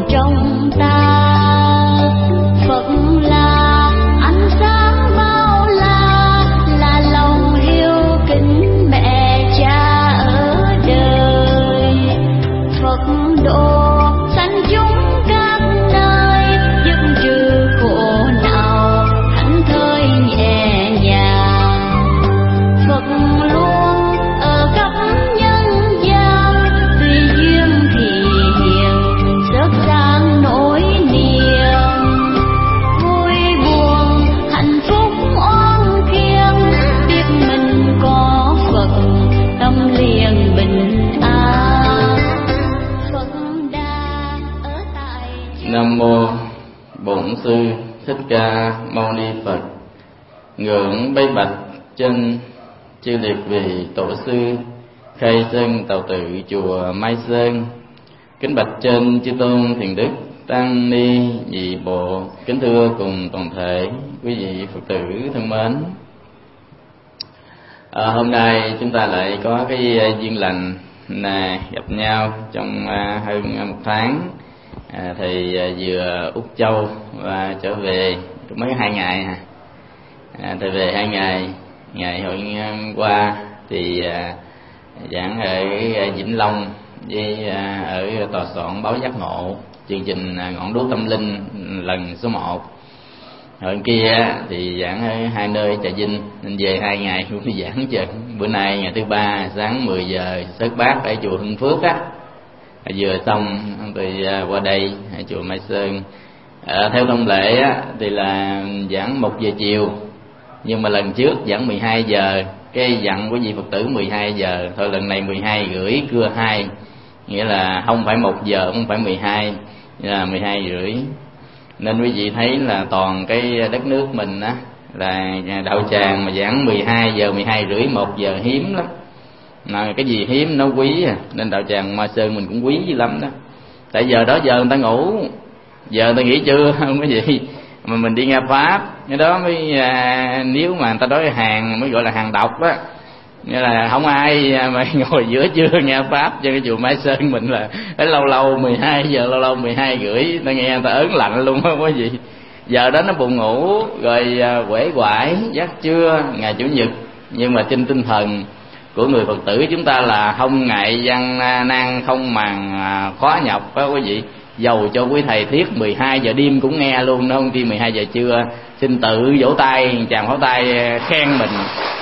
trong ta. Phật là ánh sáng bao là lòng yêu kính mẹ cha ở đời. Phật độ sanh chúng các nơi, dứt trừ khổ não thảnh thơi nhẹ nhàng. Phật luôn ở khắp nhân gian, tùy duyên thì hiền rớt sang nỗi niềm. Vui buồn hạnh phúc oan khiên, biết mình có Phật tâm liền bình an. Phật đà ở tại. Nam mô Bổn Sư Thích Ca Mâu Ni Phật. Ngưỡng bái bạch chân chư liệt vị tổ sư khai sơn tạo tự chùa Mai Sơn. Kính bạch trên chư tôn thiền đức tăng ni nhị bộ. Kính thưa cùng toàn thể quý vị Phật tử thân mến. Hôm nay chúng ta lại có cái duyên lành gặp nhau trong hơn một tháng. Thầy vừa Úc Châu và trở về mới 2 ngày. Thầy về 2 ngày. Ngày hôm qua thì giảng ở Vĩnh Long với ở tòa soạn Báo Giác Ngộ, chương trình Ngọn Đuốc Tâm Linh lần số 1. Hôm kia thì giảng ở 2 nơi Trà Vinh, nên về 2 ngày cũng đi giảng chừng. Bữa nay ngày thứ 3 sáng 10 giờ sớt bát ở chùa Hưng Phước á, vừa xong thì qua đây chùa Mai Sơn. Theo thông lệ á, thì là giảng 1 giờ chiều, nhưng mà lần trước giảng 12 giờ, cái dặn của vị Phật tử 12 giờ, thôi lần này 12 rưỡi cưa 2, nghĩa là không phải 1 giờ, không phải 12, là 12 rưỡi. Nên quý vị thấy là toàn cái đất nước mình á, là đạo tràng mà giảng 12 giờ, 12 rưỡi, 1 giờ hiếm lắm. Mà cái gì hiếm nó quý nên đạo tràng Mai Sơn mình cũng quý dữ lắm đó. Tại giờ đó giờ người ta ngủ, giờ người ta nghỉ trưa không có gì, mà mình đi nghe pháp, cái đó mới nếu mà người ta nói hàng mới gọi là hàng độc á, nghĩa là không ai mà ngồi giữa trưa nghe pháp. Cho cái chùa Mai Sơn mình là phải lâu lâu 12 giờ, lâu lâu 12 rưỡi ta nghe, ta ớn lạnh luôn, không có gì. Giờ đó nó buồn ngủ rồi quể quải giấc trưa ngày chủ nhật. Nhưng mà trên tinh thần của người Phật tử chúng ta là không ngại gian nan, không màng khó nhọc, phải quý vị. Dầu cho quý thầy thiết 12 giờ đêm cũng nghe luôn, nó không chi 12 giờ trưa. Xin tự vỗ tay, chàng pháo tay khen mình.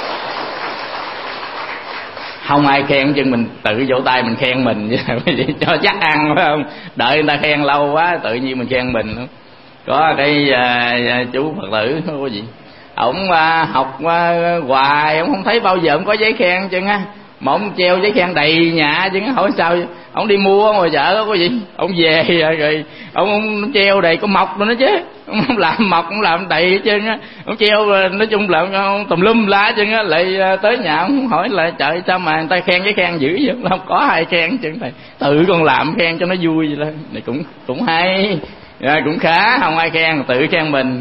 Không ai khen chứ mình tự vỗ tay mình khen mình cho chắc ăn, phải không? Đợi người ta khen lâu quá tự nhiên mình khen mình. Có cái chú Phật tử không có gì, ổng học hoài ổng không thấy bao giờ ổng có giấy khen chứ á, mà ổng treo giấy khen đầy nhà chứ á. Hỏi sao ổng đi mua ngoài chợ có gì, ổng về rồi ổng treo đầy có mọc rồi đó chứ, ổng không làm mọc, ổng làm đầy chứ á. Ổng treo nói chung là tùm lum lá chứ á. Lại tới nhà ổng hỏi là trời sao mà người ta khen giấy khen dữ vậy, không có ai khen chứ thầy tự con làm khen cho nó vui vậy. Này cũng hay, cũng khá, không ai khen tự khen mình.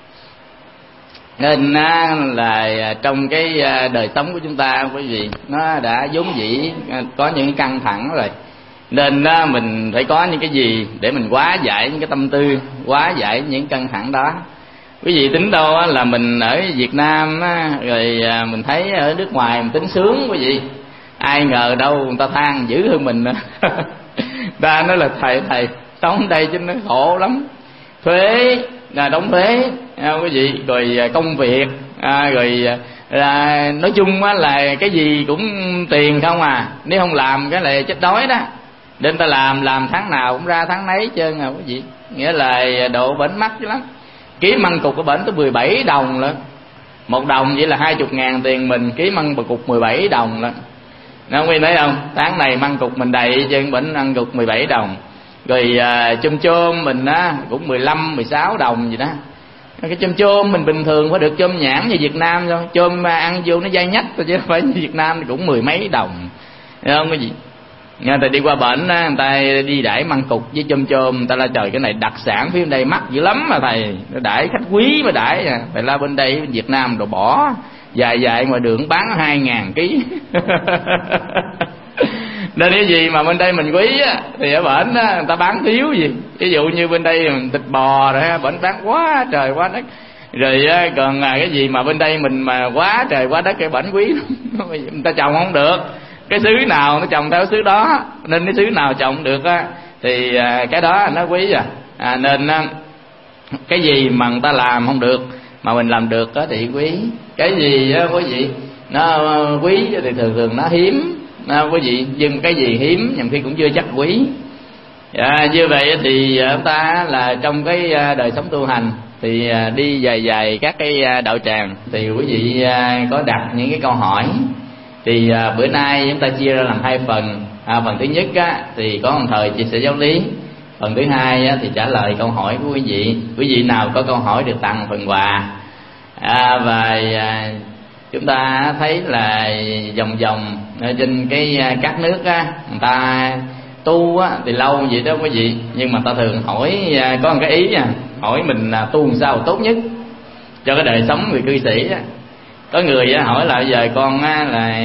Nên là trong cái đời sống của chúng ta quý vị, nó đã vốn dĩ có những căng thẳng rồi, nên mình phải có những cái gì để mình hóa giải những cái tâm tư, hóa giải những căng thẳng đó. Quý vị tính đâu là mình ở Việt Nam rồi mình thấy ở nước ngoài mình tính sướng quý vị, ai ngờ đâu người ta than dữ hơn mình nữa. Ta nói là thầy sống đây chứ nó khổ lắm, thuế đóng thuế quý vị, rồi công việc rồi nói chung là cái gì cũng tiền không à, nếu không làm cái là chết đói đó. Nên ta làm tháng nào cũng ra tháng nấy trơn à quý vị, nghĩa là độ bển mắc chứ lắm. Ký măng cục ở bển tới 17 đồng lận, 1 đồng vậy là 20.000 tiền mình, ký măng cục 17 đồng lận. Nó quý vị thấy không, tháng này măng cục mình đầy trên bển măng cục 17 đồng. Rồi chôm mình cũng 15-16 đồng gì đó. Cái chôm mình bình thường phải được chôm nhãn như Việt Nam thôi, chôm ăn vô nó dai nhách thôi, chứ phải như Việt Nam thì cũng 10 mấy đồng, thấy không cái gì. Người ta đi qua bển người ta đi đãi măng cục với chôm, người ta la trời cái này đặc sản phía bên đây mắc dữ lắm mà thầy, đãi khách quý mà đãi à. Thầy la bên đây Việt Nam đồ bỏ dài ngoài đường bán 2.000 ký. Nên cái gì mà bên đây mình quý á, thì ở bển á người ta bán thiếu gì. Ví dụ như bên đây thịt bò rồi ha, bển bán quá trời quá đất. Rồi còn cái gì mà bên đây mình mà quá trời quá đất, cái bển quý lắm. Người ta trồng không được, cái xứ nào nó trồng theo xứ đó, nên cái xứ nào trồng được á thì cái đó nó quý nên cái gì mà người ta làm không được mà mình làm được á thì quý. Cái gì á quý vị nó quý thì thường thường nó hiếm quý vị, nhưng cái gì hiếm nhằm khi cũng chưa chắc quý. Như vậy thì chúng ta là trong cái đời sống tu hành thì đi dài các cái đạo tràng thì quý vị có đặt những cái câu hỏi. Thì bữa nay chúng ta chia ra làm hai phần. Phần thứ nhất á, thì có một thời chia sẻ giáo lý. Phần thứ hai á, thì trả lời câu hỏi của quý vị. Quý vị nào có câu hỏi được tặng phần quà. Và chúng ta thấy là vòng vòng ở trên cái các nước á, người ta tu á, thì lâu vậy đó quý vị, nhưng mà ta thường hỏi có một cái ý hỏi mình tu làm sao tốt nhất cho cái đời sống người cư sĩ á. Có người hỏi là giờ con là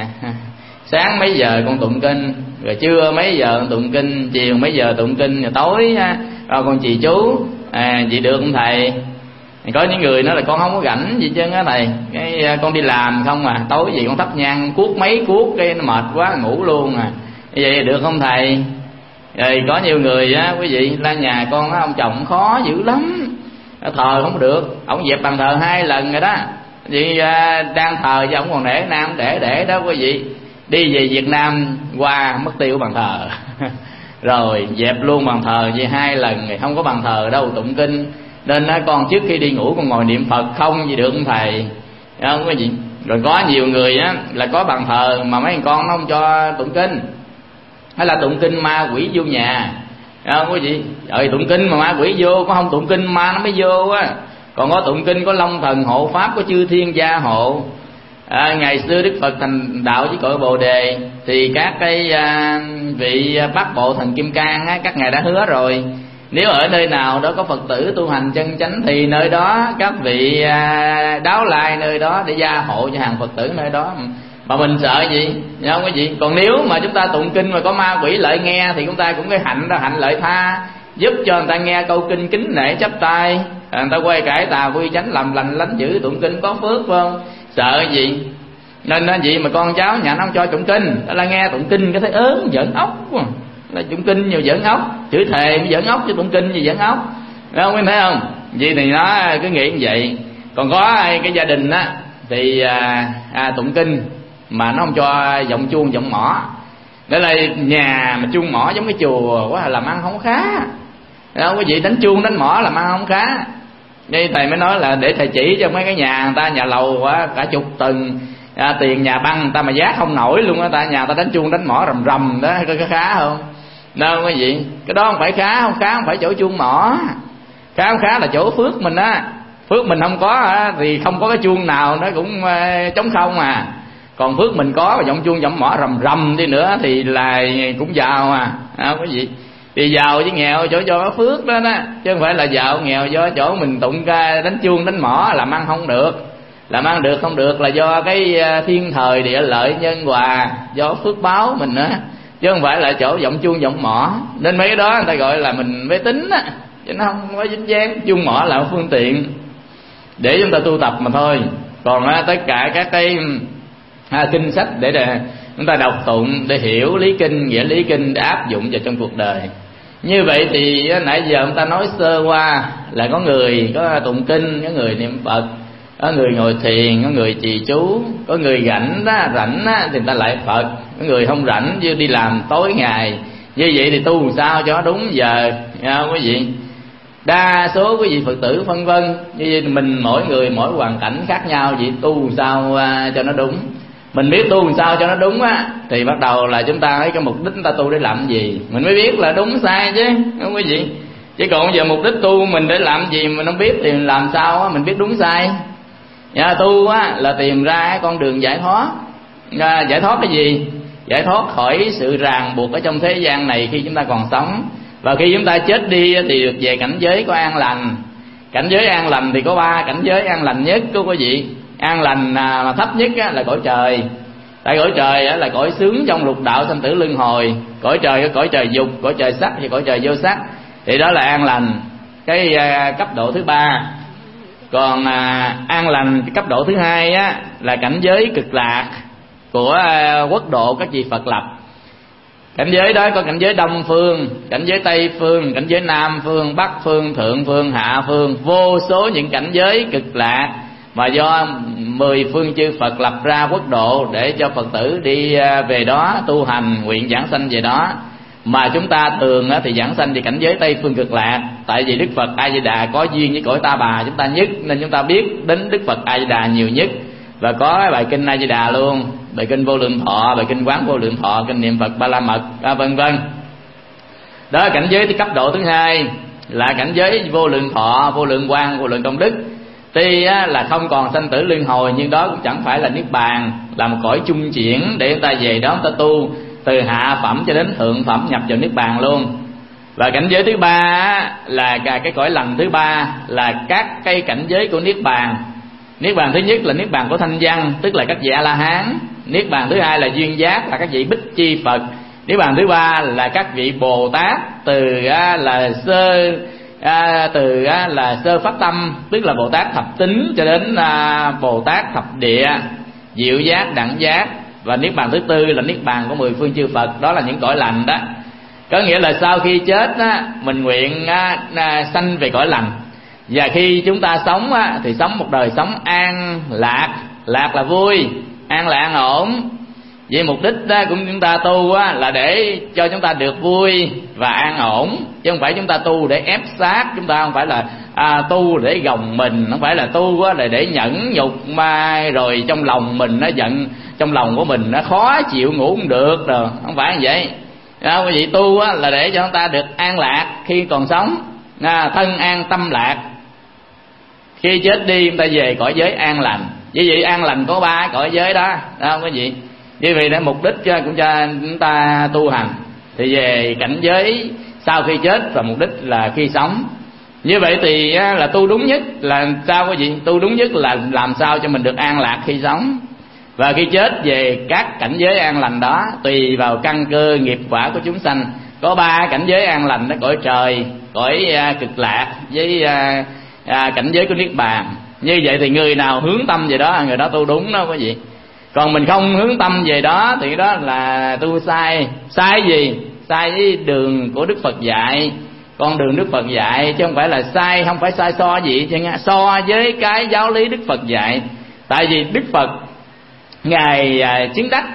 sáng mấy giờ con tụng kinh, rồi trưa mấy giờ con tụng kinh, chiều mấy giờ tụng kinh, rồi tối con trì chú, vậy được không thầy? Có những người nói là con không có rảnh gì chứ á thầy, cái con đi làm không tối gì con thắp nhang cuốc mấy cuốc cái nó mệt quá ngủ luôn vậy được không thầy? Rồi có nhiều người quý vị la nhà con ông chồng khó dữ lắm, thờ không được, ổng dẹp bàn thờ 2 lần rồi đó, vì đang thờ chứ ổng còn để nam để đó quý vị. Đi về Việt Nam qua mất tiêu bàn thờ rồi dẹp luôn bàn thờ về 2 lần rồi, không có bàn thờ đâu tụng kinh. Nên con trước khi đi ngủ con ngồi niệm Phật không gì được không thầy? Không có gì. Rồi có nhiều người là có bàn thờ mà mấy con nó không cho tụng kinh, hay là tụng kinh ma quỷ vô nhà, không có gì. Rồi tụng kinh mà ma quỷ vô, có không tụng kinh ma nó mới vô á. Còn có tụng kinh có long thần hộ pháp, có chư thiên gia hộ. Ngày xưa Đức Phật thành đạo với cội Bồ Đề thì các cái vị bát bộ thần Kim Cang các ngài đã hứa rồi, nếu ở nơi nào đó có Phật tử tu hành chân chánh thì nơi đó các vị đáo lai nơi đó để gia hộ cho hàng Phật tử nơi đó. Mà mình sợ gì, không có gì. Còn nếu mà chúng ta tụng kinh mà có ma quỷ lợi nghe thì chúng ta cũng cái hạnh ra hạnh lợi tha, giúp cho người ta nghe câu kinh kính nể chắp tay, người ta quay cải tà quy chánh làm lành lánh dữ tụng kinh có phước, phải không? Sợ gì. Nên vậy mà con cháu nhà nó không cho tụng kinh, đó là nghe tụng kinh cái thấy ớn giỡn ốc quá. Là tụng kinh nhiều giỡn ốc, chửi thề mới giỡn ốc chứ tụng kinh gì giỡn ốc, không thấy không? Vậy thì nó cứ nghĩ như vậy. Còn có cái gia đình thì tụng kinh mà nó không cho giọng chuông giọng mõ, để là nhà mà chuông mõ giống cái chùa quá làm ăn không khá, không có gì. Đánh chuông đánh mõ làm ăn không khá. Đây thầy mới nói là để thầy chỉ cho mấy cái nhà người ta nhà lầu quá cả chục tầng, tiền nhà băng người ta mà giá không nổi luôn á, ta nhà ta đánh chuông đánh mõ rầm rầm đó, có khá không? Đâu cái gì, cái đó không phải khá, không phải chỗ chuông mõ, không khá là chỗ phước mình á. Phước mình không có thì không có cái chuông nào nó cũng trống không Còn phước mình có và giọng chuông giọng mõ rầm rầm đi nữa thì là cũng giàu không có gì. Thì giàu chứ nghèo chỗ do phước đó chứ không phải là giàu nghèo do chỗ mình tụng ca đánh chuông đánh mõ làm ăn không được. Làm ăn được không được là do cái thiên thời địa lợi nhân hòa, do phước báo mình á, chứ không phải là chỗ giọng chuông giọng mõ. Nên mấy cái đó người ta gọi là mình mê tín chứ nó không có dính dáng. Chuông mõ là một phương tiện để chúng ta tu tập mà thôi. Còn tất cả các cái kinh sách để chúng ta đọc tụng để hiểu lý kinh, nghĩa lý kinh để áp dụng vào trong cuộc đời. Như vậy thì nãy giờ chúng ta nói sơ qua là có người có tụng kinh, có người niệm Phật, có người ngồi thiền, có người trì chú, có người rảnh thì người ta lại Phật, có người không rảnh như đi làm tối ngày. Như vậy thì tu làm sao cho đúng giờ, không quý vị? Đa số quý vị Phật tử phân vân, như vậy mình mỗi người mỗi hoàn cảnh khác nhau, vậy tu làm sao cho nó đúng. Mình biết tu làm sao cho nó đúng thì bắt đầu là chúng ta thấy cái mục đích chúng ta tu để làm gì, mình mới biết là đúng sai chứ, không quý vị? Chứ còn giờ mục đích tu mình để làm gì mình không biết thì làm sao mình biết đúng sai. Tu là tìm ra con đường giải thoát. Giải thoát cái gì? Giải thoát khỏi sự ràng buộc ở trong thế gian này khi chúng ta còn sống. Và khi chúng ta chết đi thì được về cảnh giới có an lành. Cảnh giới an lành thì có 3 cảnh giới an lành nhất của quý vị. An lành mà thấp nhất là cõi trời. Tại cõi trời á là cõi sướng trong lục đạo sanh tử luân hồi. Cõi trời có cõi trời dục, cõi trời sắc và cõi trời vô sắc, thì đó là an lành, cái cấp độ thứ ba. Còn an lành cái cấp độ thứ hai á là cảnh giới cực lạc của quốc độ các vị Phật lập. Cảnh giới đó có cảnh giới Đông phương, cảnh giới Tây phương, cảnh giới Nam phương, Bắc phương, Thượng phương, Hạ phương, vô số những cảnh giới cực lạc mà do 10 phương chư Phật lập ra quốc độ để cho Phật tử đi về đó tu hành, nguyện giảng sanh về đó. Mà chúng ta thường thì giảng sanh về cảnh giới Tây phương cực lạc, tại vì Đức Phật A Di Đà có duyên với cõi Ta Bà chúng ta nhất, nên chúng ta biết đến Đức Phật A Di Đà nhiều nhất. Và có cái bài kinh A Di Đà luôn, bài kinh Vô Lượng Thọ, bài kinh Quán Vô Lượng Thọ, kinh niệm Phật Ba La Mật, vân vân. Đó là cảnh giới cấp độ thứ hai, là cảnh giới vô lượng thọ, vô lượng quang, vô lượng công đức. Tuy là không còn sanh tử luân hồi, nhưng đó cũng chẳng phải là niết bàn, là một cõi trung chuyển để chúng ta về đó chúng ta tu từ hạ phẩm cho đến thượng phẩm, nhập vào niết bàn luôn. Và cảnh giới thứ ba là cái cõi lành thứ ba, là các cái cảnh giới của niết bàn. Niết bàn thứ nhất là niết bàn của thanh văn, tức là các vị A La Hán. Niết bàn thứ hai là duyên giác, là các vị Bích Chi Phật. Niết bàn thứ ba là các vị Bồ Tát từ là sơ phát tâm, tức là Bồ Tát thập tính cho đến Bồ Tát thập địa, diệu giác, đẳng giác. Và niết bàn thứ tư là niết bàn của 10 phương chư Phật, đó là những cõi lành đó. Có nghĩa là sau khi chết mình nguyện sanh về cõi lành. Và khi chúng ta sống thì sống một đời sống an lạc. Lạc là vui, an là an ổn. Vậy mục đích của chúng ta tu là để cho chúng ta được vui và an ổn, chứ không phải chúng ta tu để ép sát. Chúng ta không phải là tu để gồng mình, không phải là tu là để nhẫn nhục mà rồi trong lòng mình nó giận, trong lòng của mình nó khó chịu, ngủ không được rồi, không phải như vậy. Quý vị tu là để cho chúng ta được an lạc khi còn sống, thân an tâm lạc. Khi chết đi chúng ta về cõi giới an lành. Vì vậy an lành có 3 cõi giới đó, không quý vị? Vì vậy để mục đích cũng cho chúng ta tu hành thì về cảnh giới sau khi chết, và mục đích là khi sống. Như vậy thì là tu đúng nhất là sao quý vị? Tu đúng nhất là làm sao cho mình được an lạc khi sống. Và khi chết về các cảnh giới an lành đó, tùy vào căn cơ nghiệp quả của chúng sanh. Có 3 cảnh giới an lành đó: cõi trời, cõi cực lạc với cảnh giới của niết bàn. Như vậy thì người nào hướng tâm về đó, người đó tu đúng đó quý vị. Còn mình không hướng tâm về đó thì đó là tu sai. Sai gì? Sai với đường của Đức Phật dạy, con đường Đức Phật dạy, chứ không phải là sai, không phải sai so gì chứ, so với cái giáo lý Đức Phật dạy. Tại vì Đức Phật Ngài chứng đắc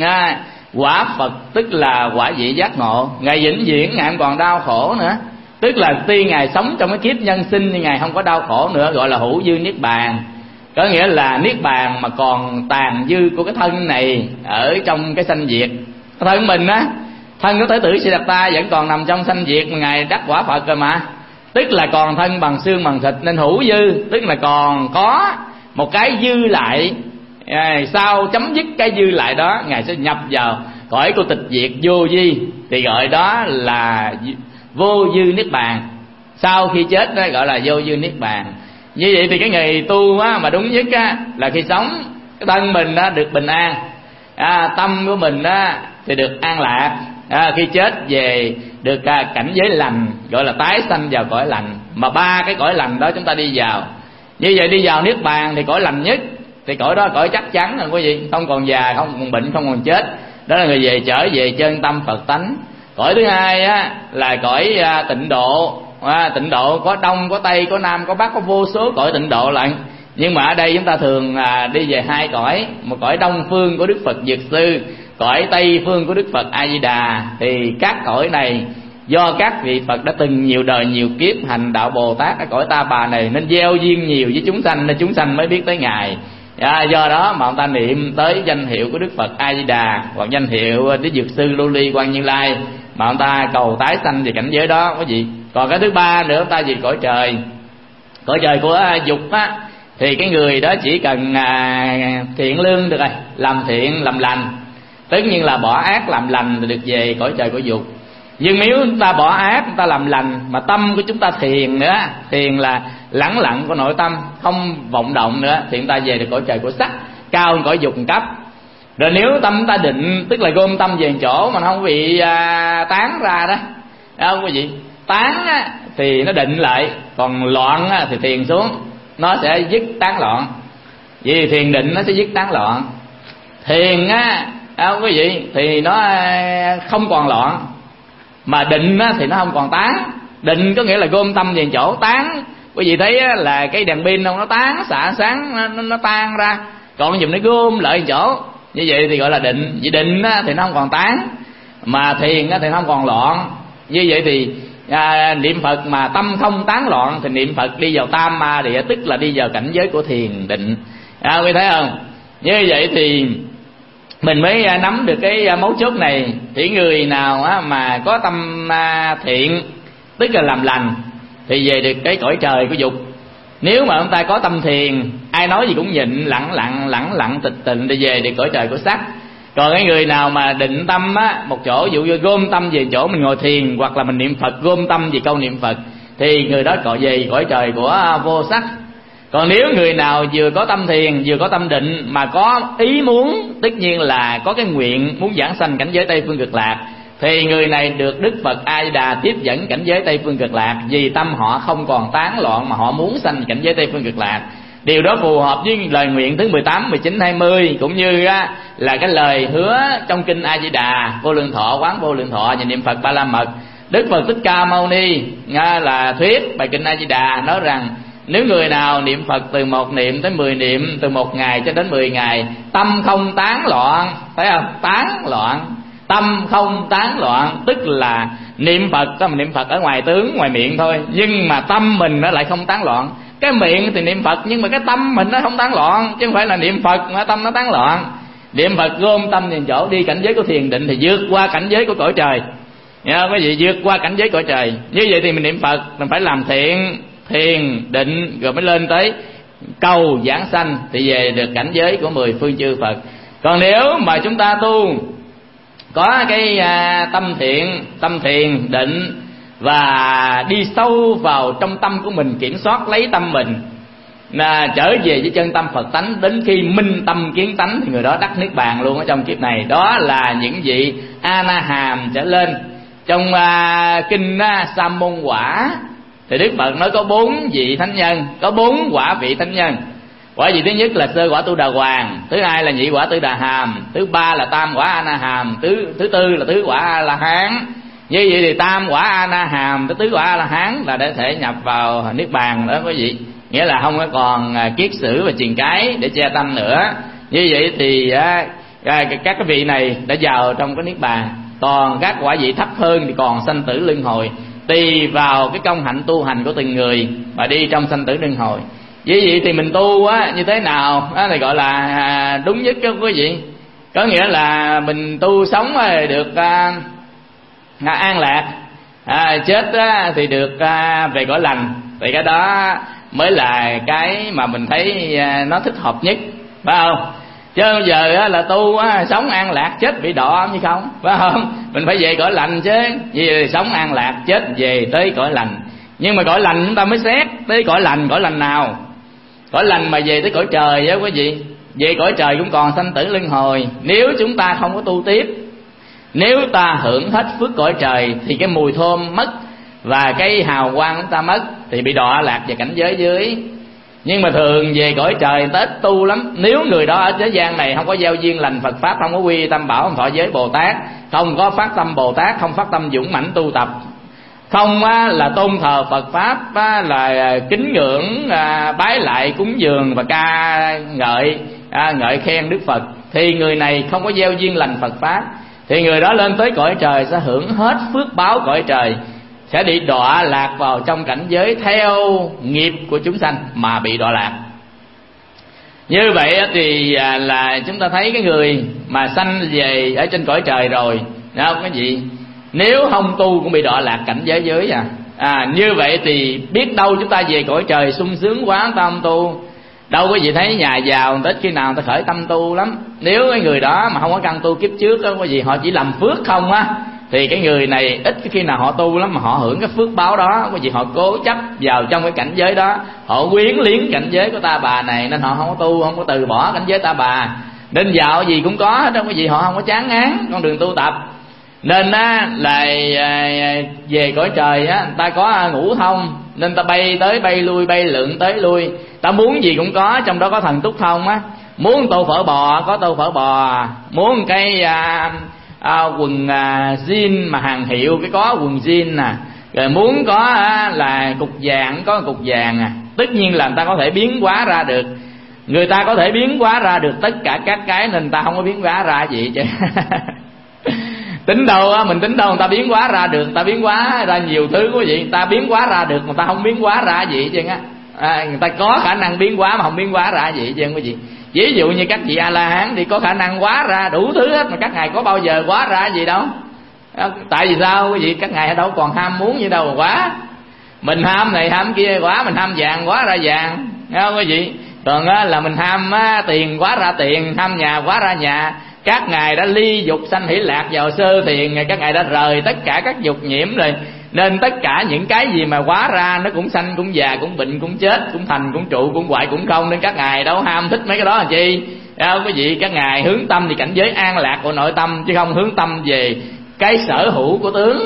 quả Phật, tức là quả vị giác ngộ. Ngài vĩnh viễn, Ngài không còn đau khổ nữa. Tức là tuy Ngài sống trong cái kiếp nhân sinh nhưng Ngài không có đau khổ nữa, gọi là hữu dư niết bàn. Có nghĩa là niết bàn mà còn tàn dư của cái thân này ở trong cái sanh diệt. Cái thân mình thân của Thái tử Siddhartha vẫn còn nằm trong sanh diệt mà Ngài đắc quả Phật rồi mà. Tức là còn thân bằng xương bằng thịt, nên hữu dư, tức là còn có một cái dư lại. Sau chấm dứt cái dư lại đó, Ngài sẽ nhập vào cõi của tịch diệt vô vi, thì gọi đó là vô dư niết bàn. Sau khi chết đó gọi là vô dư niết bàn. Như vậy thì cái người tu mà đúng nhất là khi sống cái thân mình được bình an, tâm của mình thì được an lạc. Khi chết về được cảnh giới lành, gọi là tái sanh vào cõi lành. Mà 3 cái cõi lành đó chúng ta đi vào. Như vậy đi vào niết bàn thì cõi lành nhất, thì cõi đó cõi chắc chắn rồi quý vị, không còn già, không còn bệnh, không còn chết. Đó là người về trở về chân tâm Phật tánh. Cõi thứ hai là cõi tịnh độ. Tịnh độ có Đông, có Tây, có Nam, có Bắc, có vô số cõi tịnh độ lận. Nhưng mà ở đây chúng ta thường đi về 2 cõi. Một cõi Đông phương của Đức Phật Dược Sư, cõi Tây phương của Đức Phật A Di Đà. Thì các cõi này do các vị Phật đã từng nhiều đời nhiều kiếp hành đạo Bồ Tát ở cõi Ta Bà này, nên gieo duyên nhiều với chúng sanh, nên chúng sanh mới biết tới Ngài. Do đó mà ông ta niệm tới danh hiệu của Đức Phật A Di Đà hoặc danh hiệu Đức Dược Sư Lưu Ly Quan Như Lai, mà ông ta cầu tái sanh về cảnh giới đó quý vị. Còn cái thứ ba nữa, ông ta về cõi trời. Cõi trời của dục thì cái người đó chỉ cần thiện lương được rồi, làm thiện làm lành, tất nhiên là bỏ ác làm lành thì được về cõi trời của dục. Nhưng nếu chúng ta bỏ ác, chúng ta làm lành mà tâm của chúng ta thiền nữa, thiền là lẳng lặng của nội tâm, không vọng động nữa, thì chúng ta về được cõi trời của sắc, cao hơn cõi dục cấp. Rồi nếu tâm ta định, tức là gom tâm về chỗ mà nó không bị tán ra đó, thấy không quý vị? Tán á, thì nó định lại, còn loạn á, thì thiền xuống nó sẽ dứt tán loạn. Vì thiền định nó sẽ dứt tán loạn. Thiền á, không quý vị, thì nó không còn loạn, mà định á, thì nó không còn tán. Định có nghĩa là gom tâm về chỗ, tán quý vị thấy á, là cái đèn pin đâu nó tán xạ sáng, nó tan ra, còn dùng nó gom lại chỗ, như vậy thì gọi là định. Vì định á, thì nó không còn tán, mà thiền á, thì nó không còn loạn. Như vậy thì niệm Phật mà tâm không tán loạn thì niệm Phật đi vào tam ma địa, tức là đi vào cảnh giới của thiền định. Quý thấy không? Như vậy thì mình mới nắm được cái mấu chốt này. Thì người nào mà có tâm thiện, tức là làm lành, thì về được cái cõi trời của dục. Nếu mà ông ta có tâm thiền, ai nói gì cũng nhịn, lặng lặng tịch tịnh, thì về được cõi trời của sắc. Còn cái người nào mà định tâm á, một chỗ, ví dụ như gom tâm về chỗ mình ngồi thiền, hoặc là mình niệm Phật, gom tâm về câu niệm Phật, thì người đó gọi về cõi trời của vô sắc. Còn nếu người nào vừa có tâm thiền, vừa có tâm định, mà có ý muốn, tất nhiên là có cái nguyện muốn giảng sanh cảnh giới Tây Phương Cực Lạc, thì người này được Đức Phật A Di Đà tiếp dẫn cảnh giới Tây Phương Cực Lạc. Vì tâm họ không còn tán loạn, mà họ muốn sanh cảnh giới Tây Phương Cực Lạc. Điều đó phù hợp với lời nguyện thứ 18, 19, 20, cũng như là cái lời hứa trong kinh A Di Đà Vô Lượng Thọ, Quán Vô Lượng Thọ và niệm Phật Ba La Mật. Đức Phật Thích Ca Mâu Ni là thuyết bài kinh A Di Đà, nói rằng nếu người nào niệm Phật từ 1 niệm tới 10 niệm, từ 1 ngày cho đến 10 ngày, tâm không tán loạn, thấy không? Tán loạn, tâm không tán loạn, tức là niệm Phật, mình niệm Phật ở ngoài tướng, ngoài miệng thôi, nhưng mà tâm mình nó lại không tán loạn. Cái miệng thì niệm Phật, nhưng mà cái tâm mình nó không tán loạn, chứ không phải là niệm Phật mà tâm nó tán loạn. Niệm Phật gom tâm về chỗ, đi cảnh giới của thiền định thì vượt qua cảnh giới của cõi trời. Nghe không quý vị? Vượt qua cảnh giới cõi trời. Như vậy thì mình niệm Phật, mình phải làm thiện, thiền, định, rồi mới lên tới cầu giảng sanh, thì về được cảnh giới của 10 phương chư Phật. Còn nếu mà chúng ta tu có cái tâm thiện, tâm thiền, định, và đi sâu vào trong tâm của mình, kiểm soát lấy tâm mình, trở về với chân tâm Phật tánh, đến khi minh tâm kiến tánh, thì người đó đắc niết bàn luôn ở trong kiếp này. Đó là những vị A Na Hàm trở lên. Trong kinh Sa Môn Quả thì Đức Phật nói có 4 vị thánh nhân, có 4 quả vị thánh nhân. Quả vị thứ nhất là sơ quả Tu Đà Hoàng, thứ hai là nhị quả Tu Đà Hàm, thứ ba là tam quả A Na Hàm, thứ tư là tứ quả A La Hán. Như vậy thì tam quả A Na Hàm tới tứ quả A La Hán là để thể nhập vào niết bàn đó quý vị. Nghĩa là không có còn kiết sử và truyền cái để che tâm nữa. Như vậy thì các cái vị này đã vào trong cái niết bàn. Còn các quả vị thấp hơn thì còn sanh tử luân hồi, tùy vào cái công hạnh tu hành của từng người mà đi trong sanh tử luân hồi. Vì vậy thì mình tu như thế nào đó thì gọi là đúng nhất đó quý vị. Có nghĩa là mình tu sống được an lạc, chết thì được về cõi lành. Thì cái đó mới là cái mà mình thấy nó thích hợp nhất, phải không? Chứ bây giờ là tu sống an lạc, chết bị đọa như không, phải không? Mình phải về cõi lành chứ. Vì sống an lạc, chết về tới cõi lành. Nhưng mà cõi lành chúng ta mới xét tới cõi lành nào? Cõi lành mà về tới cõi trời á quý vị. Về cõi trời cũng còn sanh tử luân hồi. Nếu chúng ta không có tu tiếp, nếu ta hưởng hết phước cõi trời, thì cái mùi thơm mất và cái hào quang chúng ta mất, thì bị đọa lạc về cảnh giới dưới. Nhưng mà thường về cõi trời người ta ít tu lắm. Nếu người đó ở thế gian này không có gieo duyên lành Phật Pháp, không có quy tam bảo, không thọ giới Bồ Tát, không có phát tâm Bồ Tát, không phát tâm dũng mãnh tu tập, không là tôn thờ Phật Pháp, là kính ngưỡng, bái lại cúng dường và ca ngợi khen Đức Phật, thì người này không có gieo duyên lành Phật Pháp, thì người đó lên tới cõi trời sẽ hưởng hết phước báo cõi trời, sẽ bị đọa lạc vào trong cảnh giới theo nghiệp của chúng sanh mà bị đọa lạc. Như vậy thì là chúng ta thấy cái người mà sanh về ở trên cõi trời rồi, đúng không cái gì? Nếu không tu cũng bị đọa lạc cảnh giới dưới như vậy thì biết đâu chúng ta về cõi trời sung sướng quá, ta không tu. Đâu có gì thấy nhà giàu người ta khi nào người ta khởi tâm tu lắm. Nếu cái người đó mà không có căn tu kiếp trước đó, có gì họ chỉ làm phước không thì cái người này ít khi nào họ tu lắm, mà họ hưởng cái phước báo đó. Có gì họ cố chấp vào trong cái cảnh giới đó, họ quyến liếng cảnh giới của ta bà này, nên họ không có tu, không có từ bỏ cảnh giới ta bà. Nên dạo gì cũng có hết, không có gì họ không có chán ngán con đường tu tập. Nên á là về cõi trời á, người ta có ngũ thông, nên ta bay tới bay lui, bay lượn tới lui, ta muốn gì cũng có. Trong đó có thần túc thông á, muốn tô phở bò có tô phở bò, muốn cái quần jean mà hàng hiệu cái có quần jean nè, rồi muốn có là cục vàng có cục vàng à. Tất nhiên là người ta có thể biến hóa ra được, người ta có thể biến hóa ra được tất cả các cái, nên ta không có biến hóa ra gì chứ. Tính đâu á, mình tính đâu người ta biến hóa ra được, người ta biến hóa ra nhiều thứ quý vị, người ta biến hóa ra được, người ta không biến hóa ra gì chứ á. Người ta có khả năng biến hóa mà không biến hóa ra gì chứ quý vị. Ví dụ như các vị A La Hán thì có khả năng hóa ra đủ thứ hết, mà các ngài có bao giờ hóa ra gì đâu. Tại vì sao quý vị? Các ngài đâu còn ham muốn gì đâu mà quá. Mình ham này ham kia quá, mình ham vàng quá ra vàng, nghe không quý vị? Còn là mình ham tiền quá ra tiền, ham nhà quá ra nhà. Các ngài đã ly dục sanh hỷ lạc vào sơ thiền, các ngài đã rời tất cả các dục nhiễm rồi, nên tất cả những cái gì mà hóa ra nó cũng sanh cũng già cũng bệnh cũng chết cũng thành cũng trụ cũng hoại cũng không, nên các ngài đâu ham thích mấy cái đó làm chi. Không quý vị, các ngài hướng tâm thì cảnh giới an lạc của nội tâm, chứ không hướng tâm về cái sở hữu của tướng.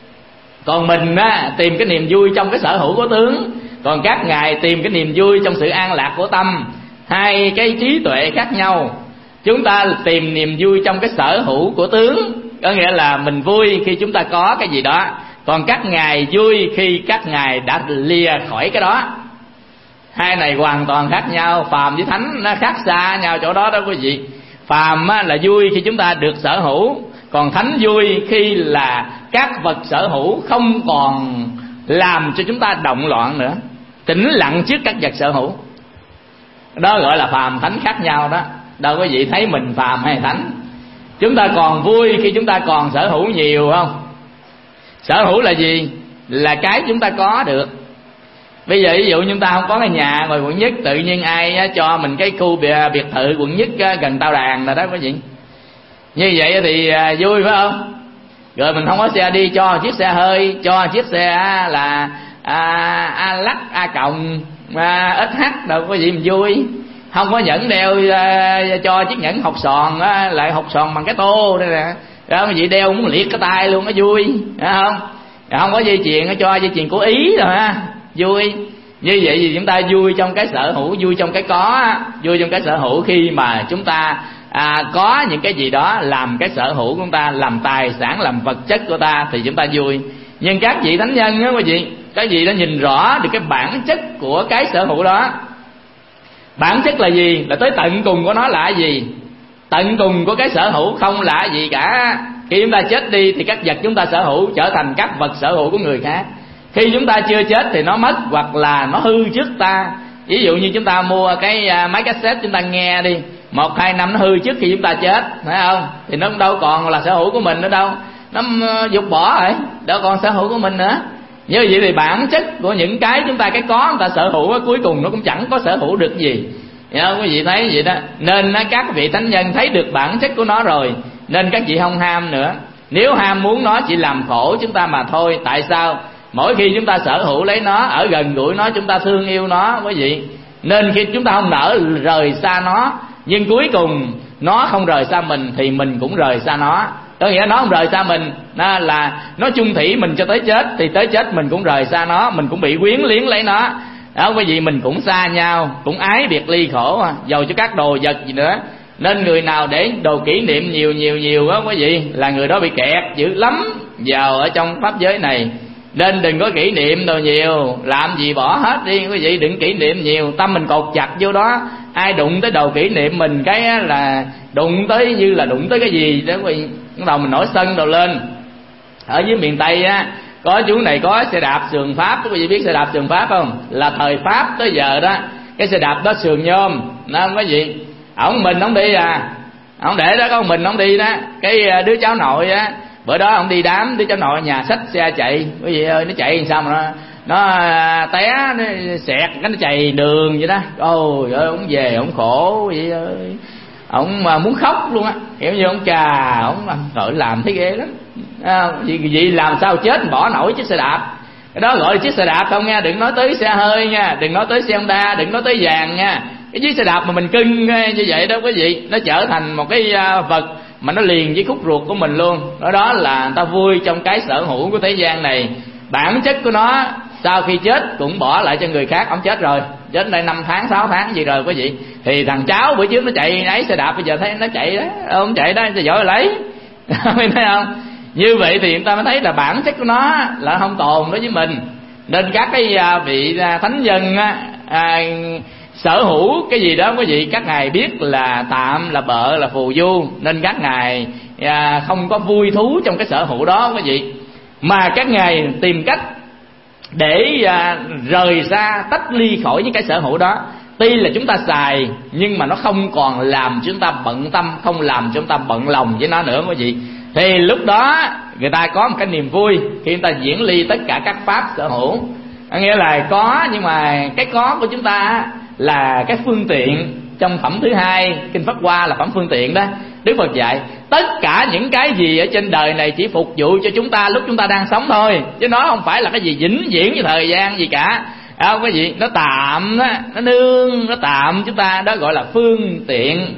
Còn mình á, tìm cái niềm vui trong cái sở hữu của tướng, còn các ngài tìm cái niềm vui trong sự an lạc của tâm. Hai cái trí tuệ khác nhau. Chúng ta tìm niềm vui trong cái sở hữu của tướng, có nghĩa là mình vui khi chúng ta có cái gì đó. Còn các ngài vui khi các ngài đã lìa khỏi cái đó. Hai này hoàn toàn khác nhau. Phàm với thánh nó khác xa nhau chỗ đó đó quý vị. Phàm là vui khi chúng ta được sở hữu, còn thánh vui khi là các vật sở hữu không còn làm cho chúng ta động loạn nữa, tĩnh lặng trước các vật sở hữu. Đó gọi là phàm thánh khác nhau đó. Đâu quý vị thấy mình phàm hay thánh? Chúng ta còn vui khi chúng ta còn sở hữu nhiều không? Sở hữu là gì? Là cái chúng ta có được. Bây giờ ví dụ chúng ta không có cái nhà ngoài quận Nhất, tự nhiên ai cho mình cái khu biệt thự quận Nhất gần Tao Đàn là đó quý vị. Như vậy thì vui phải không? Rồi mình không có xe đi, cho chiếc xe hơi, cho chiếc xe là A Lắc, A Cộng, SH đâu quý vị, mình vui. Không có nhẫn đeo, cho chiếc nhẫn hột sòn lại hột sòn bằng cái tô đây nè, đó quý vị đeo muốn liệt cái tay luôn, nó vui, phải không? Không có dây chuyền, nó cho dây chuyền của Ý rồi ha, vui. Như vậy thì chúng ta vui trong cái sở hữu, vui trong cái có, vui trong cái sở hữu khi mà chúng ta có những cái gì đó làm cái sở hữu của chúng ta, làm tài sản, làm vật chất của ta thì chúng ta vui. Nhưng các vị thánh nhân đó quý vị, các vị đã nhìn rõ được cái bản chất của cái sở hữu đó. Bản chất là gì? Là tới tận cùng của nó là gì? Tận cùng của cái sở hữu không là gì cả. Khi chúng ta chết đi thì các vật chúng ta sở hữu trở thành các vật sở hữu của người khác. Khi chúng ta chưa chết thì nó mất hoặc là nó hư trước ta. Ví dụ như chúng ta mua cái máy cassette chúng ta nghe đi, 1-2 năm nó hư trước khi chúng ta chết, phải không? Thì nó cũng đâu còn là sở hữu của mình nữa đâu, nó dục bỏ rồi, đâu còn sở hữu của mình nữa. Như vậy thì bản chất của những cái chúng ta, cái có người ta sở hữu cuối cùng nó cũng chẳng có sở hữu được gì. Hiểu không? Quý vị thấy vậy đó. Nên các vị thánh nhân thấy được bản chất của nó rồi, nên các vị không ham nữa. Nếu ham muốn nó chỉ làm khổ chúng ta mà thôi. Tại sao? Mỗi khi chúng ta sở hữu lấy nó, ở gần gũi nó, chúng ta thương yêu nó quý vị, nên khi chúng ta không nỡ rời xa nó, nhưng cuối cùng nó không rời xa mình thì mình cũng rời xa nó. Có nghĩa nó không rời xa mình, nó là nó chung thủy mình cho tới chết, thì tới chết mình cũng rời xa nó, mình cũng bị quyến liếng lấy nó đó quý vị. Mình cũng xa nhau, cũng ái biệt ly khổ, dầu cho các đồ vật gì nữa. Nên người nào để đồ kỷ niệm nhiều á quý vị, là người đó bị kẹt dữ lắm vào ở trong pháp giới này. Nên đừng có kỷ niệm đồ nhiều, làm gì bỏ hết đi quý vị, đừng kỷ niệm nhiều, tâm mình cột chặt vô đó. Ai đụng tới đồ kỷ niệm mình cái là đụng tới như là đụng tới cái gì đó quý vị, bắt đầu mình nổi sân đồ lên. Ở dưới miền Tây á, có chú này có xe đạp sườn Pháp, quý vị biết xe đạp sườn Pháp không? Là thời Pháp tới giờ đó, cái xe đạp đó sườn nhôm, nó không có gì. Ổng mình không đi ổng để đó có mình không đi đó. Cái đứa cháu nội á, bữa đó ông đi đám, đứa cháu nội nhà xách xe chạy, quý vị ơi, nó chạy làm sao mà nó té, nó xẹt cái nó chày đường vậy đó. Ôi ơi, ông về ông khổ quý vị ơi, ông mà muốn khóc luôn á, kiểu như ông cà, ông tội làm thấy ghê lắm. Vậy làm sao chết bỏ nổi chiếc xe đạp. Cái đó gọi là chiếc xe đạp không nha, đừng nói tới xe hơi nha, đừng nói tới xe Honda, đừng nói tới vàng nha. Cái chiếc xe đạp mà mình cưng như vậy đó quý vị, nó trở thành một cái vật mà nó liền với khúc ruột của mình luôn. Đó là người ta vui trong cái sở hữu của thế gian này. Bản chất của nó sau khi chết cũng bỏ lại cho người khác. Ông chết rồi, chết đây 5 tháng 6 tháng gì rồi quý vị, thì thằng cháu bữa trước nó chạy ấy xe đạp, bây giờ thấy nó chạy đó, không chạy đó thì giỏi lấy. Thấy không? Như vậy thì người ta mới thấy là bản chất của nó là không tồn đối với mình. Nên các cái vị thánh nhân sở hữu cái gì đó quý vị, các ngài biết là tạm, là bợ, là phù du, nên các ngài không có vui thú trong cái sở hữu đó quý vị, mà các ngài tìm cách để rời xa, tách ly khỏi những cái sở hữu đó. Tuy là chúng ta xài nhưng mà nó không còn làm chúng ta bận tâm, không làm chúng ta bận lòng với nó nữa quý vị. Thì lúc đó người ta có một cái niềm vui khi người ta diễn ly tất cả các pháp sở hữu. Nghĩa là có, nhưng mà cái có của chúng ta là cái phương tiện. Trong phẩm thứ 2 kinh Pháp Hoa là phẩm phương tiện đó, Đức Phật dạy tất cả những cái gì ở trên đời này chỉ phục vụ cho chúng ta lúc chúng ta đang sống thôi, chứ nó không phải là cái gì vĩnh viễn với thời gian gì cả. Cái gì nó tạm đó, nó nương, nó tạm chúng ta, đó gọi là phương tiện.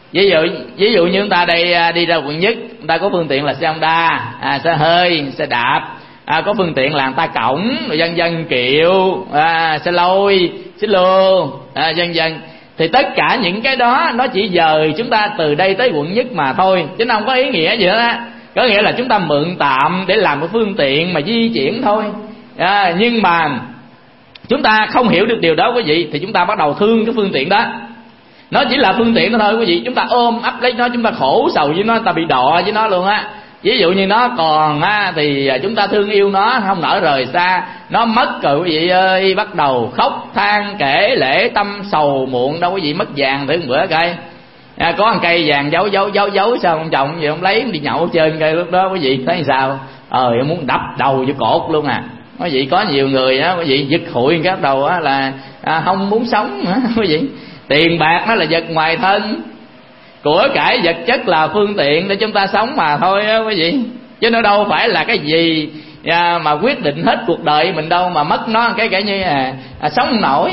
Ví dụ như chúng ta đây đi ra quận Nhất, chúng ta có phương tiện là xe Honda, xe hơi, xe đạp, có phương tiện là người ta cổng, rồi dân dân kiệu, xe lôi, xích lô, dân dân. Thì tất cả những cái đó nó chỉ dời chúng ta từ đây tới quận Nhất mà thôi, chứ nó không có ý nghĩa gì hết. Có nghĩa là chúng ta mượn tạm để làm một phương tiện mà di chuyển thôi. Nhưng mà chúng ta không hiểu được điều đó quý vị, thì chúng ta bắt đầu thương cái phương tiện đó. Nó chỉ là phương tiện đó thôi quý vị, chúng ta ôm ấp lấy nó, chúng ta khổ sầu với nó, ta bị đọa với nó luôn á. Ví dụ như nó còn thì chúng ta thương yêu nó, không nỡ rời xa. Nó mất rồi quý vị ơi, bắt đầu khóc than kể lễ tâm sầu muộn đâu quý vị. Mất vàng thử một bữa coi, có một cây vàng giấu sao ông chồng vậy, ông lấy đi nhậu chơi cây, lúc đó quý vị thấy sao? Muốn đập đầu vô cột luôn quý vị. Có nhiều người á quý vị giật hụi cái đầu á là không muốn sống nữa quý vị. Tiền bạc nó là vật ngoài thân, của cải vật chất là phương tiện để chúng ta sống mà thôi á quý vị, chứ nó đâu phải là cái gì mà quyết định hết cuộc đời mình đâu, mà mất nó cái kiểu như sống không nổi,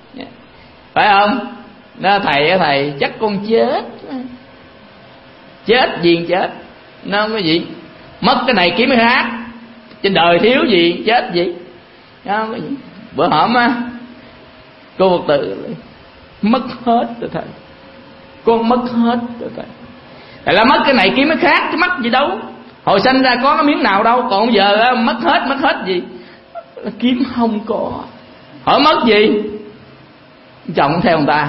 phải không? Nó thầy chắc con chết gì chết nó quý vị, mất cái này kiếm cái khác, trên đời thiếu gì chết gì đó quý vị. Bữa hổm cô Phật tử mất hết rồi thầy, con mất hết rồi thầy. Tại là mất cái này kiếm cái khác, chứ mất gì đâu. Hồi sinh ra có cái miếng nào đâu, còn giờ mất hết gì, kiếm không có. Hỏi mất gì? Chồng theo người ta.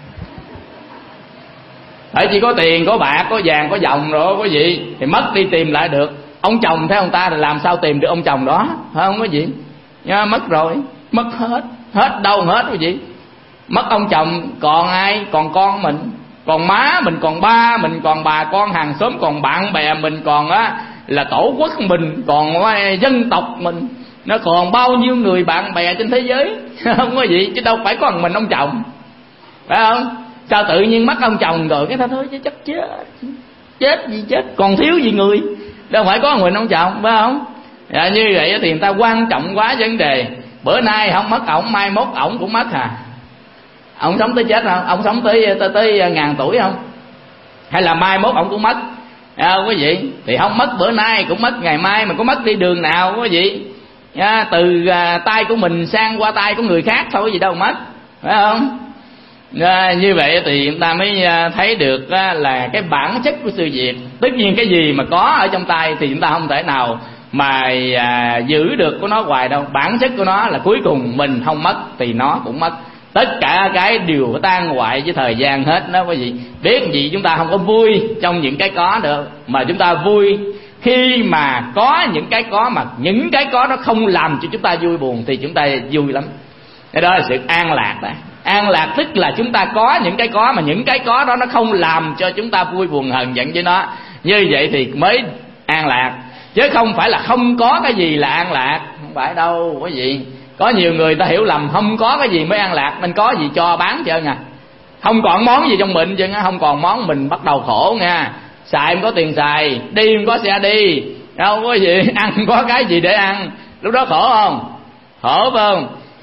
Tại chỉ có tiền, có bạc, có vàng, có vòng rồi quý vị, thì mất đi tìm lại được. Ông chồng theo người ta thì làm sao tìm được ông chồng đó, phải không quý vị? Mất rồi, mất hết đâu hết quý vị. Mất ông chồng còn ai? Còn con mình, còn má mình, còn ba mình, còn bà con hàng xóm, còn bạn bè mình, còn là tổ quốc mình, còn dân tộc mình. Nó còn bao nhiêu người bạn bè trên thế giới, không có gì, chứ đâu phải có mình ông chồng, phải không? Sao tự nhiên mất ông chồng rồi cái thôi chứ chắc chết gì chết, còn thiếu gì người, đâu phải có mình ông chồng, phải không? Như vậy thì người ta quan trọng quá vấn đề. Bữa nay không mất ổng, mai mốt ổng cũng mất Ông sống tới chết không? Ông sống tới ngàn tuổi không? Hay là mai mốt ông cũng mất? Quý vị, thì không mất bữa nay cũng mất ngày mai, mà có mất đi đường nào quý vị? Từ tay của mình sang qua tay của người khác thôi, gì đâu mất, phải không? Như vậy thì chúng ta mới thấy được là cái bản chất của sự việc. Tất nhiên cái gì mà có ở trong tay thì chúng ta không thể nào mà giữ được của nó hoài đâu. Bản chất của nó là cuối cùng mình không mất thì nó cũng mất. Tất cả cái đều có tan hoại với thời gian hết đó quý vị. Biết gì chúng ta không có vui trong những cái có được, mà chúng ta vui khi mà có những cái có, mà những cái có nó không làm cho chúng ta vui buồn thì chúng ta vui lắm. Cái đó là sự an lạc đó. An lạc tức là chúng ta có những cái có, mà những cái có đó nó không làm cho chúng ta vui buồn hờn giận với nó. Như vậy thì mới an lạc, chứ không phải là không có cái gì là an lạc. Không phải đâu quý vị. Có nhiều người ta hiểu lầm không có cái gì mới an lạc, nên có gì cho bán trơn không còn món gì trong mình chứ, không còn món mình bắt đầu khổ nha. Xài không có tiền xài, đi không có xe đi, đâu có gì, ăn không có cái gì để ăn, lúc đó khổ không? Khổ phải không?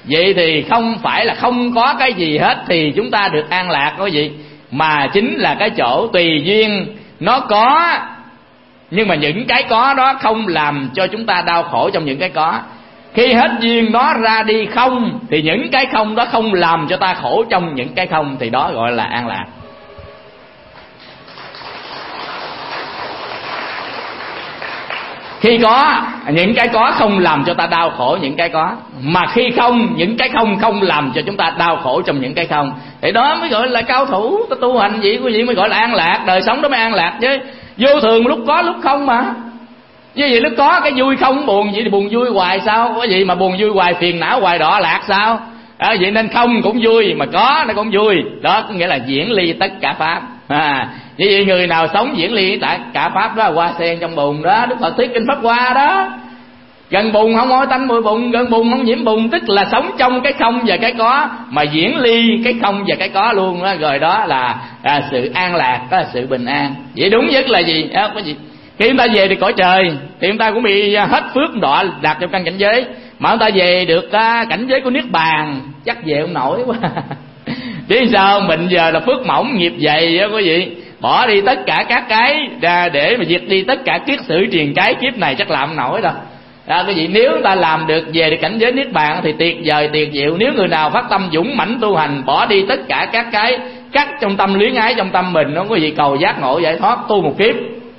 Vậy thì không phải là không có cái gì hết thì chúng ta được an lạc quý vị, mà chính là cái chỗ tùy duyên nó có, nhưng mà những cái có đó không làm cho chúng ta đau khổ trong những cái có. Khi hết duyên nó ra đi không, thì những cái không đó không làm cho ta khổ trong những cái không, thì đó gọi là an lạc. Khi có, những cái có không làm cho ta đau khổ những cái có, mà khi không, những cái không không làm cho chúng ta đau khổ trong những cái không. Thì đó mới gọi là cao thủ, ta tu hành gì quý vị mới gọi là an lạc. Đời sống đó mới an lạc chứ. Vô thường lúc có lúc không mà. Như vậy lúc có cái vui không buồn, vậy thì buồn vui hoài sao? Có gì mà buồn vui hoài, phiền não hoài đọa lạc sao? Vậy nên không cũng vui, mà có nó cũng vui. Đó có nghĩa là diễn ly tất cả pháp. Như vậy người nào sống diễn ly tất cả pháp đó, hoa sen trong bùn đó, Đức Phật thuyết kinh Pháp Hoa đó. Gần bùn không môi tanh mùi bùn, gần bùn không nhiễm bùn, tức là sống trong cái không và cái có, mà diễn ly cái không và cái có luôn đó. Rồi đó là sự an lạc, đó là sự bình an. Vậy đúng nhất là gì? Có gì? Khi chúng ta về được cõi trời thì chúng ta cũng bị hết phước đọa đạt trong căn cảnh giới, mà chúng ta về được cảnh giới của Niết Bàn chắc về không nổi quá. Biết sao? Mình giờ là phước mỏng nghiệp dày đó quý vị, bỏ đi tất cả các cái để mà diệt đi tất cả kiết sử triền cái kiếp này chắc làm không nổi đâu. Quý vị, nếu ta làm được về được cảnh giới Niết Bàn thì tuyệt vời tuyệt diệu. Nếu người nào phát tâm dũng mãnh tu hành, bỏ đi tất cả các cái cắt trong tâm luyến ái trong tâm mình, đó quý vị, cầu giác ngộ giải thoát, tu một kiếp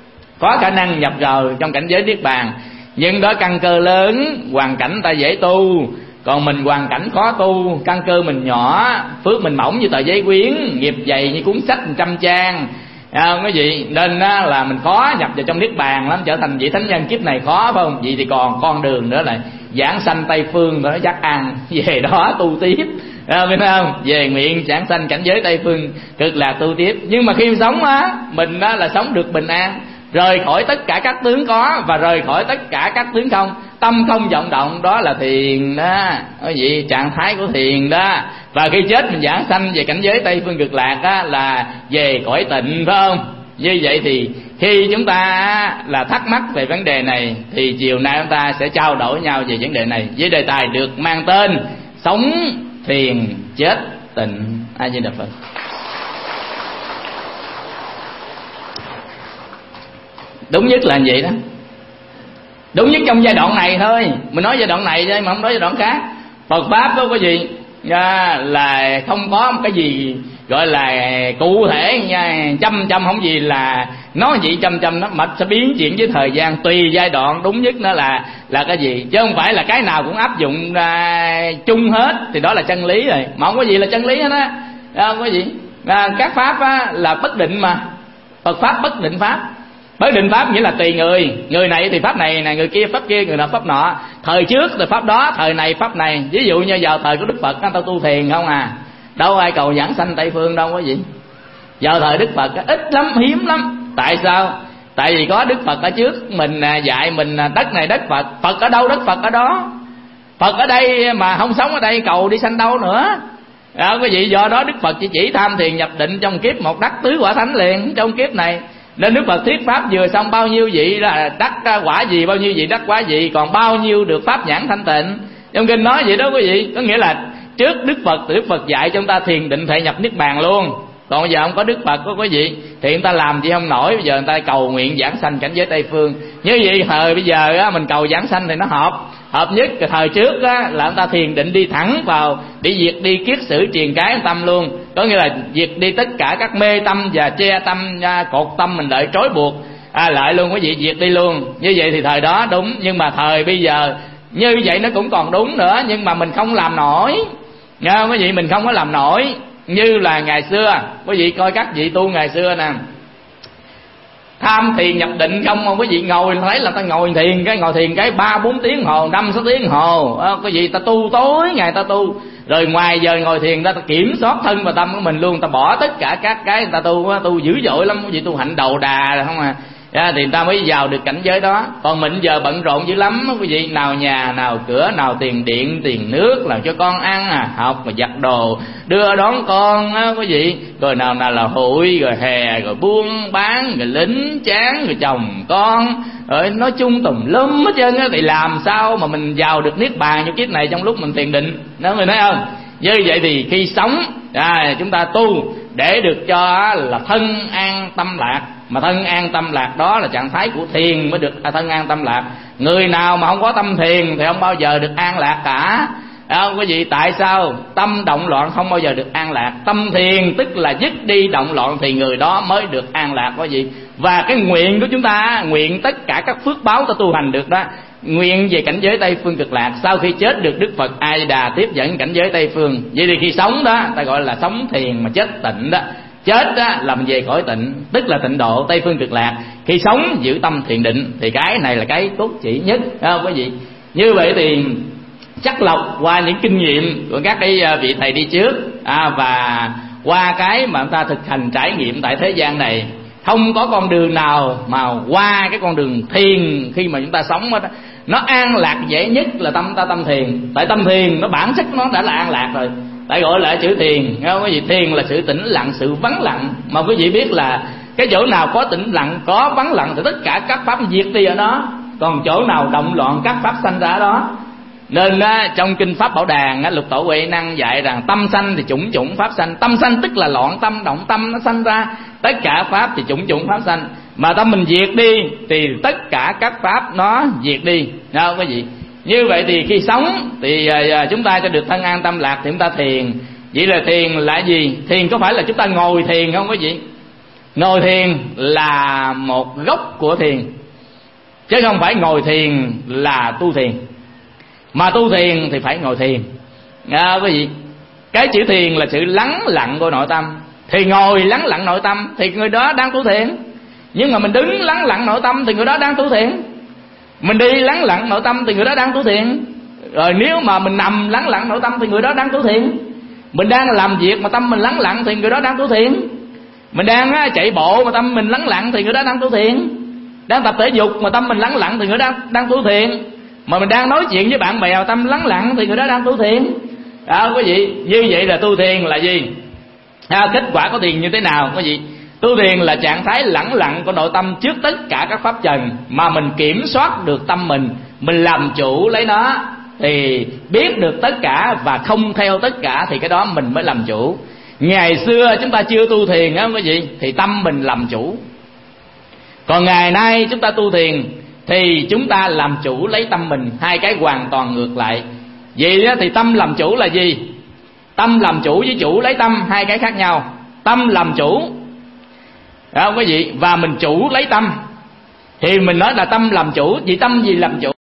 có khả năng nhập rồi trong cảnh giới Niết Bàn. Nhưng đó căn cơ lớn, hoàn cảnh ta dễ tu, còn mình hoàn cảnh khó tu, căn cơ mình nhỏ, phước mình mỏng như tờ giấy quyến, nghiệp dày như cuốn sách 100 trang. Quý vị, nên là mình khó nhập vào trong Niết Bàn lắm, trở thành vị thánh nhân kiếp này khó, phải không? Vậy thì còn con đường nữa là giảng sanh Tây Phương, đó dắt ăn về đó tu tiếp, biết không? Về nguyện giảng sanh cảnh giới Tây Phương cực lạc tu tiếp. Nhưng mà khi sống mình là sống được bình an, rời khỏi tất cả các tướng có và rời khỏi tất cả các tướng không, tâm không vọng động, đó là thiền đó, quý vị, trạng thái của thiền đó. Và khi chết mình giảng sanh về cảnh giới Tây Phương cực lạc đó, là về cõi tịnh, phải không? Như vậy thì khi chúng ta là thắc mắc về vấn đề này thì chiều nay chúng ta sẽ trao đổi nhau về vấn đề này với đề tài được mang tên sống thiền chết tịnh. A Di Đà Phật. Đúng nhất là vậy đó, đúng nhất trong giai đoạn này thôi. Mình nói giai đoạn này thôi mà không nói giai đoạn khác. Phật pháp đó có gì là không có một cái gì gọi là cụ thể nha, chăm không gì là nói gì chăm nó, mà sẽ biến chuyển với thời gian tùy giai đoạn. Đúng nhất nó là cái gì, chứ không phải là cái nào cũng áp dụng chung hết thì đó là chân lý rồi, mà không có gì là chân lý hết á. Không có gì, các pháp là bất định mà. Phật pháp bất định pháp. Bất định pháp nghĩa là tùy người, người này thì pháp này, người kia pháp kia, người nọ pháp nọ. Thời trước thì pháp đó, thời này pháp này. Ví dụ như giờ thời của Đức Phật ta tu thiền không đâu ai cầu giảng sanh Tây Phương đâu, có gì. Giờ thời Đức Phật ít lắm, hiếm lắm. Tại sao? Tại vì có Đức Phật ở trước mình dạy mình đất này đất Phật. Phật ở đâu đất Phật ở đó. Phật ở đây mà không sống ở đây cầu đi sanh đâu nữa. Quý vị, do đó Đức Phật chỉ tham thiền nhập định trong kiếp một đắc tứ quả thánh liền trong kiếp này. Nên Đức Phật thuyết pháp vừa xong bao nhiêu vị là đắc quả gì, bao nhiêu vị đắc quả gì, còn bao nhiêu được pháp nhãn thanh tịnh. Trong kinh nói vậy đó quý vị. Có nghĩa là trước Đức Phật dạy cho chúng ta thiền định thể nhập Niết Bàn luôn. Còn bây giờ không có Đức Phật có quý vị thì người ta làm gì không nổi. Bây giờ người ta cầu nguyện giảng sanh cảnh giới Tây Phương. Như vậy thời bây giờ mình cầu giảng sanh thì nó hợp nhất. Thời trước là người ta thiền định đi thẳng vào để diệt đi kiết sử triền cái tâm luôn. Có nghĩa là diệt đi tất cả các mê tâm và che tâm, cột tâm mình đợi trói buộc lại luôn, quý vị, diệt đi luôn. Như vậy thì thời đó đúng, nhưng mà thời bây giờ như vậy nó cũng còn đúng nữa, nhưng mà mình không làm nổi. Nghe không quý vị, mình không có làm nổi như là ngày xưa. Quý vị coi các vị tu ngày xưa nè, tham thiền nhập định không quý vị, ngồi thấy là ta ngồi thiền cái 3-4 tiếng hồ, 5-6 tiếng hồ. Quý vị, ta tu tối ngày ta tu, rồi ngoài giờ ngồi thiền ta kiểm soát thân và tâm của mình luôn, ta bỏ tất cả các cái ta tu dữ dội lắm quý vị, tu hạnh đầu đà không thì người ta mới vào được cảnh giới đó. Còn mình giờ bận rộn dữ lắm quý vị, nào nhà nào cửa, nào tiền điện tiền nước, làm cho con ăn học, mà giặt đồ đưa đón con quý vị, rồi nào là hụi, rồi hè, rồi buôn bán, rồi lính chán, rồi chồng con, rồi nói chung tùm lum hết trơn á. Thì làm sao mà mình vào được niết bàn trong kiếp này trong lúc mình thiền định đó, mình thấy không? Như vậy thì khi sống chúng ta tu để được cho là thân an tâm lạc. Mà thân an tâm lạc đó là trạng thái của thiền mới được thân an tâm lạc. Người nào mà không có tâm thiền thì không bao giờ được an lạc cả. Quý vị, tại sao? Tâm động loạn không bao giờ được an lạc. Tâm thiền tức là dứt đi động loạn thì người đó mới được an lạc quý vị. Và cái nguyện của chúng ta, nguyện tất cả các phước báo ta tu hành được đó, nguyện về cảnh giới Tây Phương Cực Lạc. Sau khi chết được Đức Phật A Di Đà tiếp dẫn cảnh giới Tây Phương. Vậy thì khi sống đó ta gọi là sống thiền, mà chết tịnh đó. Chết đó là mình về cõi tịnh, tức là tịnh độ Tây Phương Cực Lạc. Khi sống giữ tâm thiền định thì cái này là cái cốt chỉ nhất, quý vị. Như vậy thì chắc lọc qua những kinh nghiệm của các cái vị thầy đi trước, và qua cái mà chúng ta thực hành trải nghiệm tại thế gian này, không có con đường nào mà qua cái con đường thiền khi mà chúng ta sống đó. Nó an lạc dễ nhất là tâm thiền. Tại tâm thiền nó bản chất nó đã là an lạc rồi. Tại gọi là chữ thiền, nghe không? Cái gì thiền là sự tĩnh lặng, sự vắng lặng. Mà quý vị biết là cái chỗ nào có tĩnh lặng, có vắng lặng thì tất cả các pháp diệt đi ở đó. Còn chỗ nào động loạn các pháp sanh ra ở đó. Nên trong kinh Pháp Bảo Đàn, Lục Tổ Huệ Năng dạy rằng tâm sanh thì chủng chủng pháp sanh. Tâm sanh tức là loạn tâm, động tâm nó sanh ra. Tất cả pháp thì chủng chủng pháp sanh. Mà tâm mình diệt đi thì tất cả các pháp nó diệt đi, nghe không quý vị? Như vậy thì khi sống thì chúng ta cho được thân an tâm lạc thì chúng ta thiền. Vậy là thiền là gì? Thiền có phải là chúng ta ngồi thiền không quý vị? Ngồi thiền là một gốc của thiền, chứ không phải ngồi thiền là tu thiền. Mà tu thiền thì phải ngồi thiền, quý vị. Cái chữ thiền là sự lắng lặng của nội tâm. Thì ngồi lắng lặng nội tâm thì người đó đang tu thiền. Nhưng mà mình đứng lắng lặng nội tâm thì người đó đang tu thiền. Mình đi lắng lặng nội tâm thì người đó đang tu thiền. Rồi nếu mà mình nằm lắng lặng nội tâm thì người đó đang tu thiền. Mình đang làm việc mà tâm mình lắng lặng thì người đó đang tu thiền. Mình đang chạy bộ mà tâm mình lắng lặng thì người đó đang tu thiền. Đang tập thể dục mà tâm mình lắng lặng thì người đó đang tu thiền. Mà mình đang nói chuyện với bạn bè mà tâm lắng lặng thì người đó đang tu thiền. Quý vị, như vậy là tu thiền là gì? Kết quả của thiền như thế nào quý vị? Tu thiền là trạng thái lẳng lặng của nội tâm trước tất cả các pháp trần, mà mình kiểm soát được tâm mình làm chủ lấy nó, thì biết được tất cả và không theo tất cả, thì cái đó mình mới làm chủ. Ngày xưa chúng ta chưa tu thiền á quý vị, thì tâm mình làm chủ. Còn ngày nay chúng ta tu thiền thì chúng ta làm chủ lấy tâm mình, hai cái hoàn toàn ngược lại. Vậy thì tâm làm chủ là gì? Tâm làm chủ với chủ lấy tâm hai cái khác nhau. Tâm làm chủ quý vị, và mình chủ lấy tâm. Thì mình nói là tâm làm chủ. Vì tâm gì làm chủ?